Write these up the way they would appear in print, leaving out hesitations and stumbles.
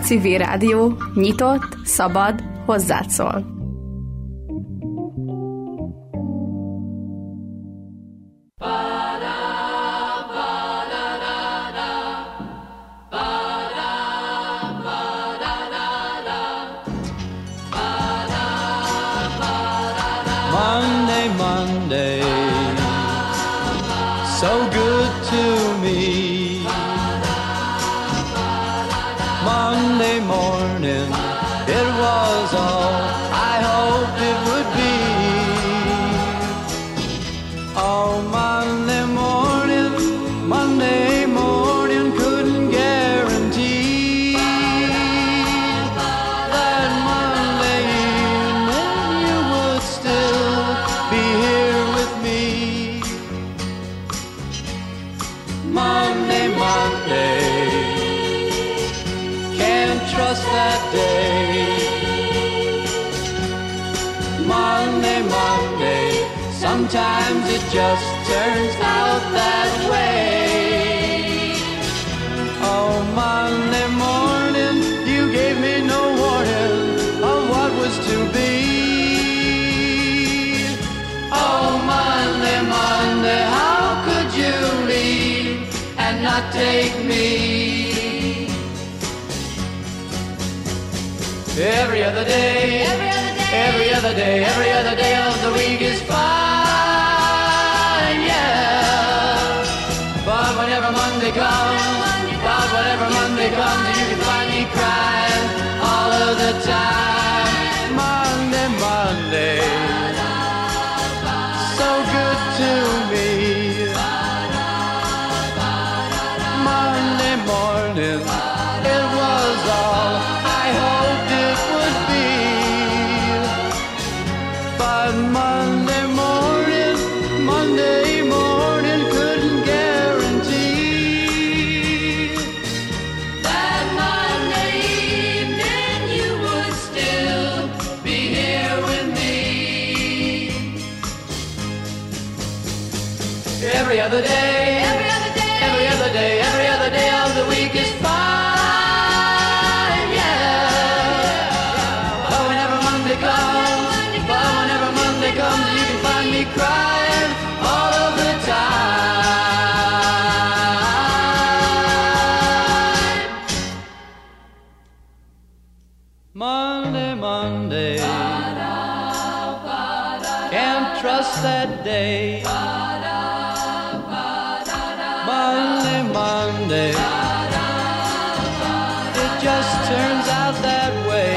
Civil Rádió, nyitott, szabad, hozzád szól. Monday, Monday, so good to me. Monday morning, it was all I hoped it would be. Oh, Monday morning couldn't guarantee that Monday evening you would still be here with me. Monday, can't trust that day. Monday, sometimes it just turns out that way. Oh, Monday morning, you gave me no warning of what was to be. Oh, Monday, how could you leave and not take me? Every other day, every other day of the week is fine, yeah. But whenever Monday comes, you can find me crying all of the time. Monday, so good to me. Monday morning, it was all I hoped it would be. But Monday morning couldn't guarantee that Monday evening you would still be here with me. Every other day of the week is fine, yeah. But whenever Monday comes, you can find me crying all of the time. Monday, can't trust that day. Monday, it just turns out that way.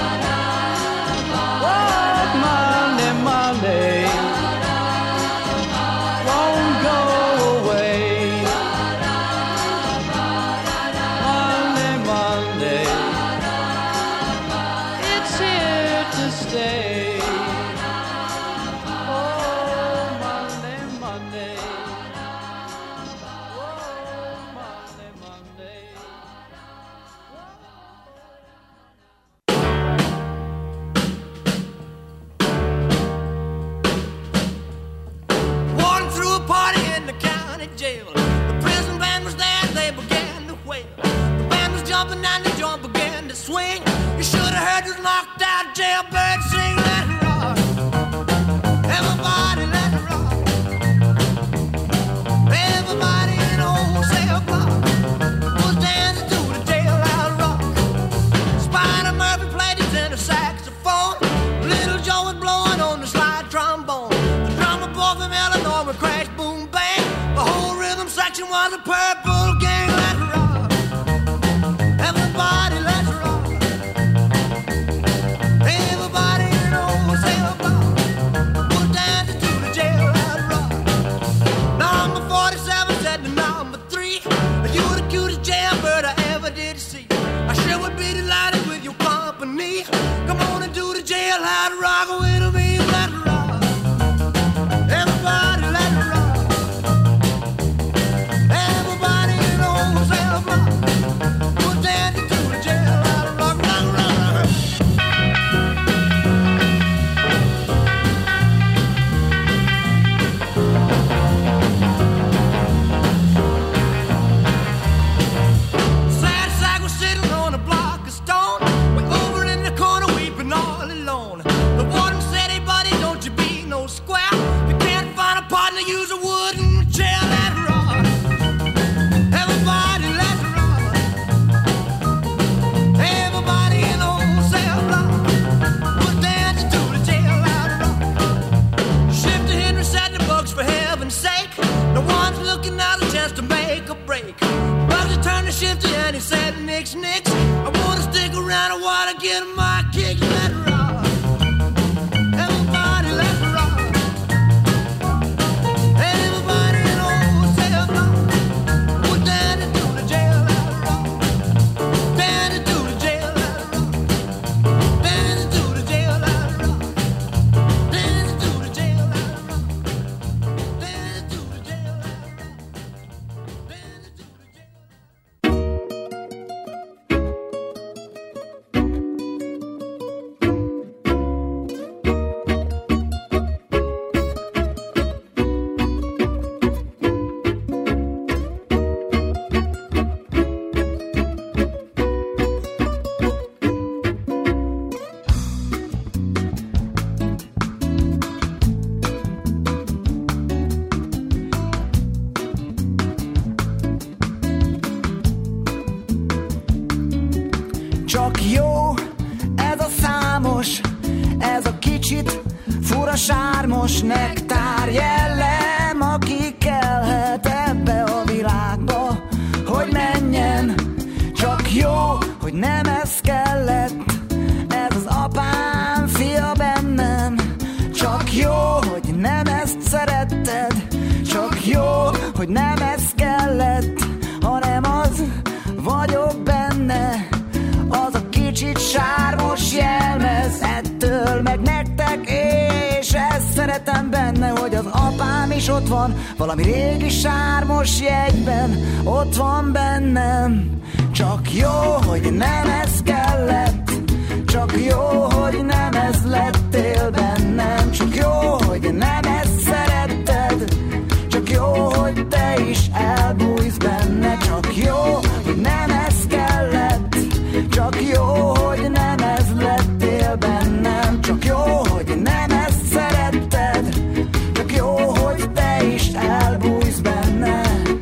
What Monday won't go away. Monday, it's here to stay. Oh, Monday. Jail. The prison band was there, they began to wail. The band was jumping and the joint began to swing. You should have heard this knocked out jailbird sing. Let it rock, everybody let it rock. Everybody in the whole cell block was dancing to the jailhouse rock. Spider Murphy played his tenor saxophone. Little Joe was blowing on the slide trombone. The drummer boy from Illinois would crash, boom, bang. The whole rhythm section was a purple gang. Let's rock, everybody, let's rock. Everybody in the whole cell block was dancing to the jailhouse rock. Number 47 said to number 3, you were the cutest jailbird I ever did see. I sure would be delighted with your company. Come on and do the jailhouse rock with me. Let's rock, everybody, let's rock. Everybody in the whole cell block was dancing to the jailhouse rock, rock, rock, rock. one's looking out a chance to make a break. Roger turned the shifty and he said, Nix, Nix, I wanna stick around, I wanna get my kick. Let it rock. Everybody, let's rock. Everybody in old cell block. We're down into the jail, let it rock. Down into the jail, let it rock. Down into the jail, let it rock. Down into the jail, let it rock. Down into the jail, let it rock. Down into the jail. Csak jó ez a számos, ez a kicsit fura sármos nektár jellem, aki kellhet ebbe a világba, hogy menjen. Csak jó, hogy nem ez kellett, ez az apám fia bennem. Csak jó, hogy nem ezt szeretted, csak jó, hogy nem ez kellett, hanem az vagyok benne. Az a kicsit sármos jelmez, ettől meg nektek, és ezt szeretem benne, hogy az apám is ott van, valami régi sármos jegyben, ott van bennem. Csak jó, hogy nem ez kellett, csak jó, hogy nem ez lettél bennem. Csak jó, hogy nem ezt szeretted, csak jó, hogy te is elbújsz benne. Csak jó, hogy nem ez kellett, csak jó, hogy nem ez lettél bennem. Csak jó, hogy nem ezt szeretted, csak jó, hogy te is elbújsz benne.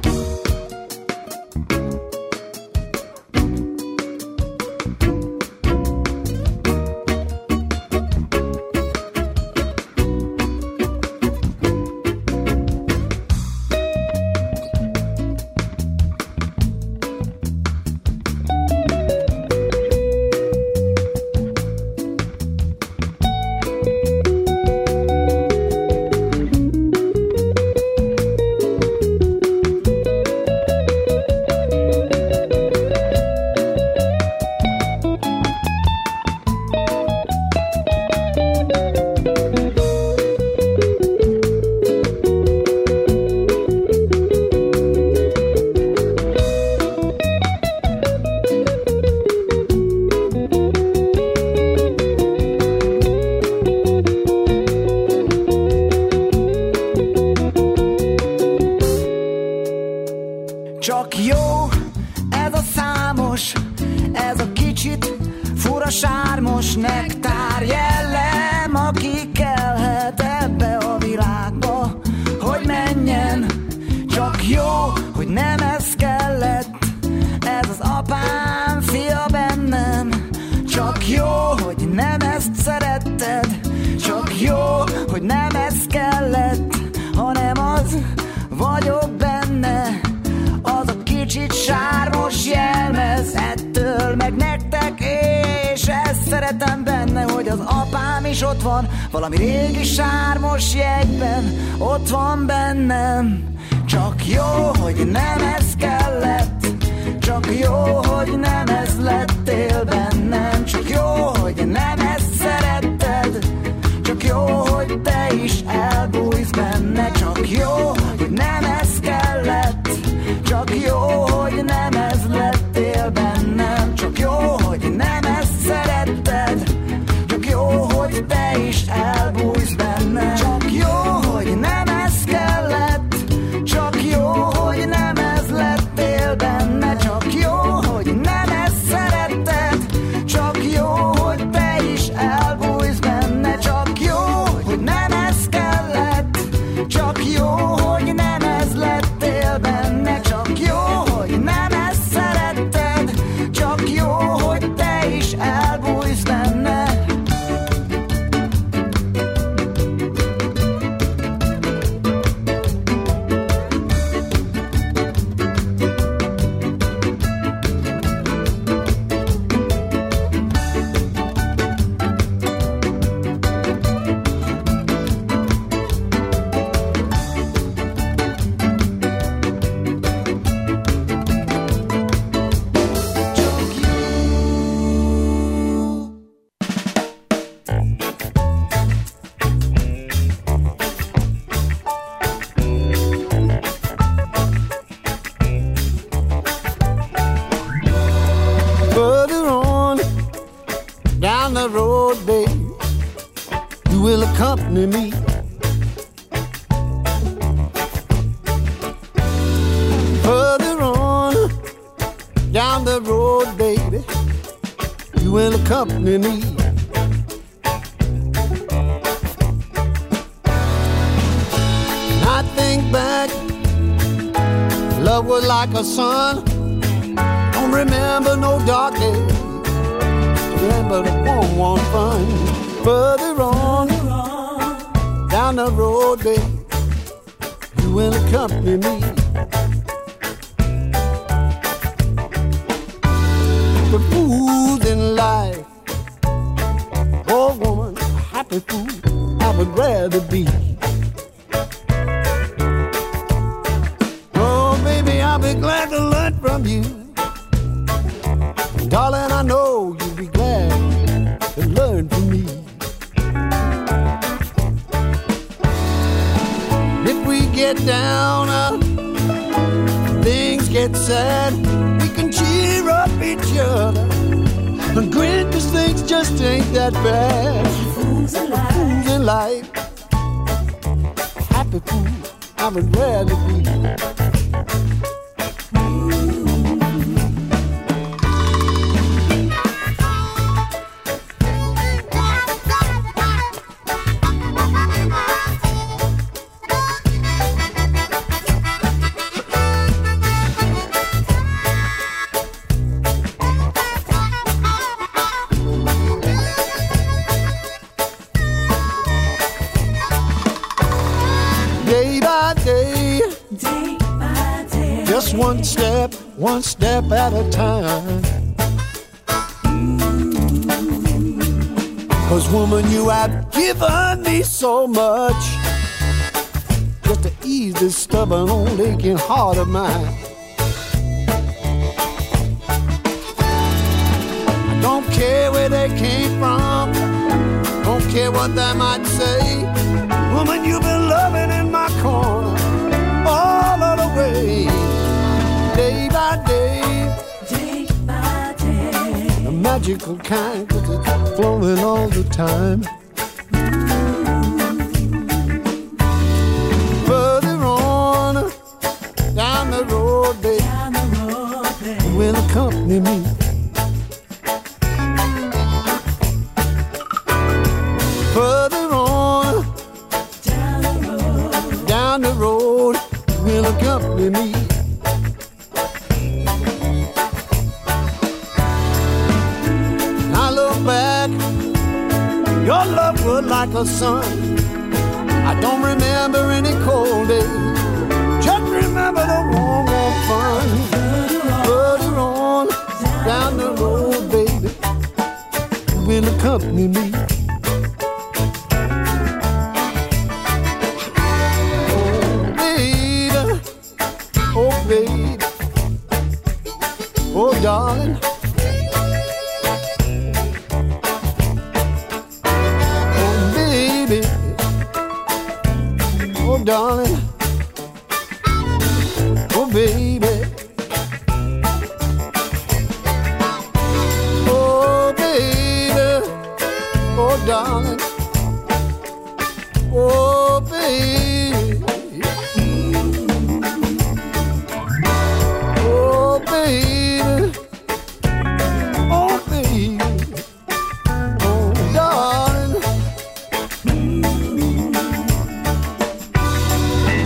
Csak jó ez a számos, ez a kicsit fura sármos nektár jellem, aki kellhet ebbe a világba, hogy menjen. Csak jó, hogy nem ez kellett, ez az apám fia bennem. Csak jó, hogy nem ezt szeretted, csak jó, hogy nem ez kellett, hanem az vagyok benne. Az a kicsit sármos jelmez, ettől meg nektek, és ezt szeretem benne, hogy az apám is ott van, valami régi sármos jegyben, ott van bennem. Csak jó, hogy nem ez kellett, csak jó, hogy nem ez lettél bennem. Csak jó, hogy nem ezt szeretted, csak jó, hogy te is elbújsz benne. Csak jó, hogy nem ez kellett, csak jó, hogy nem ez lettél bennem. Csak jó, hogy nem ezt szeretted, csak jó, hogy te is elbújsz benne. Csak jó, hogy nem ez kellett, csak jó, hogy nem ez lettél benne. Csak jó, hogy nem ezt szeretted, csak jó, hogy te is elbújsz benne. Csak jó, hogy nem ez kellett, csak jó, hogy you will accompany me. And I think back, love was like a sun. Don't remember no dark days. Remember the warm fun. Further on, down the road, babe, you will accompany me. The fools in life, oh woman, a happy fool, I would rather be. Oh baby, I'll be glad to learn from you. Darling, I know you'll be glad to learn from me. If we get down, things get sad, we can cheer up each other and grin, 'cause things just ain't that bad. Fools in life, happy fool, I would rather be. One step at a time. 'Cause woman, you have given me so much, just to ease this stubborn old aching heart of mine. I don't care where they came from, don't care what they might say. Woman, you've been loving in my corner all of the way. Day by day, day by day, a magical kind, 'cause it's flowing all the time. Further on, down the road, babe, you will accompany me. Further on, down the road, you will accompany me. Back, your love was like a sun. I don't remember any cold days, just remember the warm, warm fun. Further on, down the road, baby, you will accompany me. Oh baby, oh baby, oh darling. Darling, oh baby, oh baby, oh darling, oh baby, oh baby, oh baby, oh darling.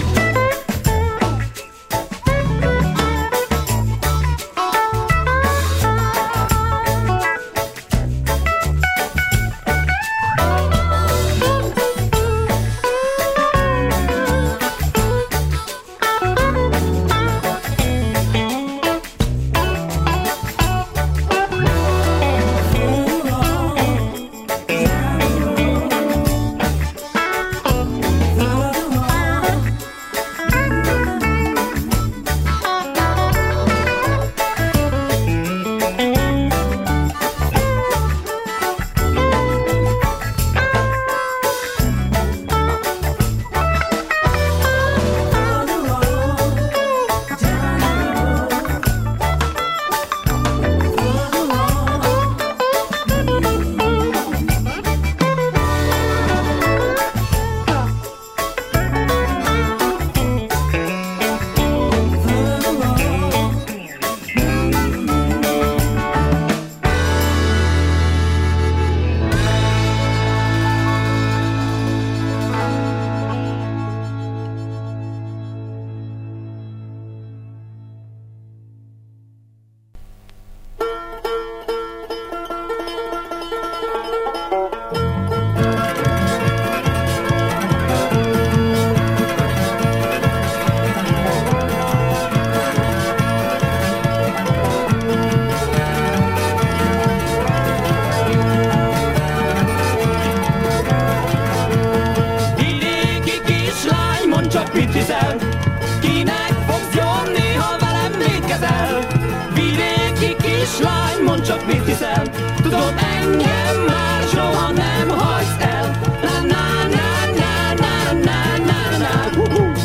kislány, mondd csak mit hiszel, tudod engem már soha nem hagysz el. Na na na na na na na na.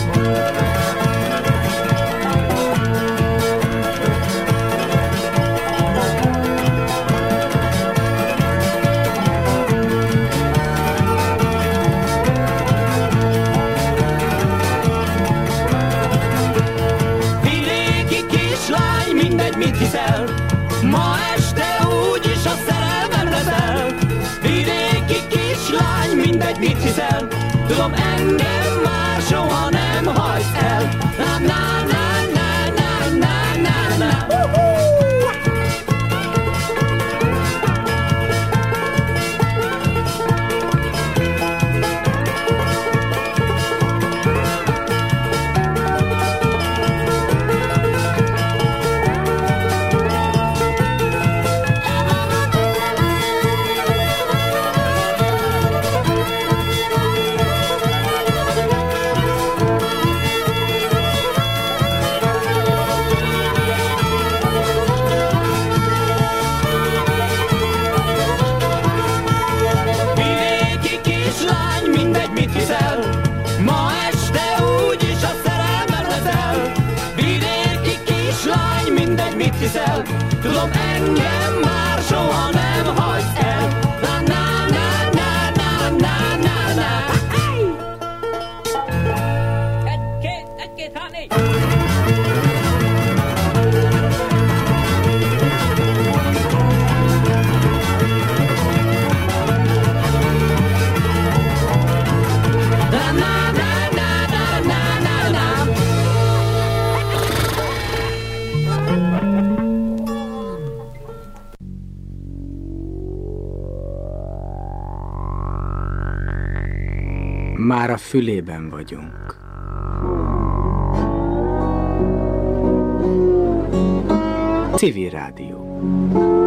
Vidéki kislány, mindegy mit hiszel, ma este úgyis a szerelmem leszel. Vidéki kislány, mindegy mit hiszel, tudom engem már soha nem hagysz el. Na na na na na na na na. Vidéki kislány, mindegy mit hiszel, ma este úgyis a szerelmem leszel. Vidéki kislány, mindegy mit hiszel, tudom engem már soha nem hagysz el. Na na na na na na na na. Egy-két, hát négy. Na na na na na na na na. Már a fülében vagyunk. Civil Rádió.